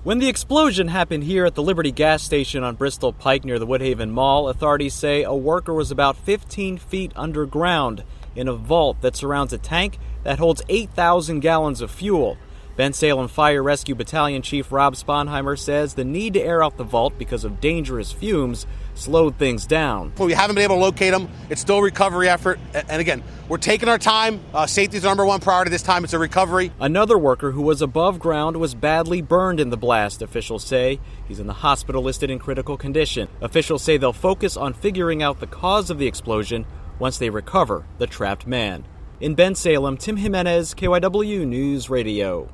When the explosion happened here at the Liberty gas station on Bristol Pike near the Woodhaven Mall, authorities say a worker was about 15 feet underground in a vault that surrounds a tank that holds 8,000 gallons of fuel. Bensalem Fire Rescue Battalion Chief Rob Sponheimer says the need to air out the vault because of dangerous fumes slowed things down. We haven't been able to locate them. It's still a recovery effort. And again, we're taking our time. Safety is our number one priority this time. It's a recovery. Another worker who was above ground was badly burned in the blast, officials say. He's in the hospital listed in critical condition. Officials say they'll focus on figuring out the cause of the explosion once they recover the trapped man. In Bensalem, Tim Jimenez, KYW News Radio.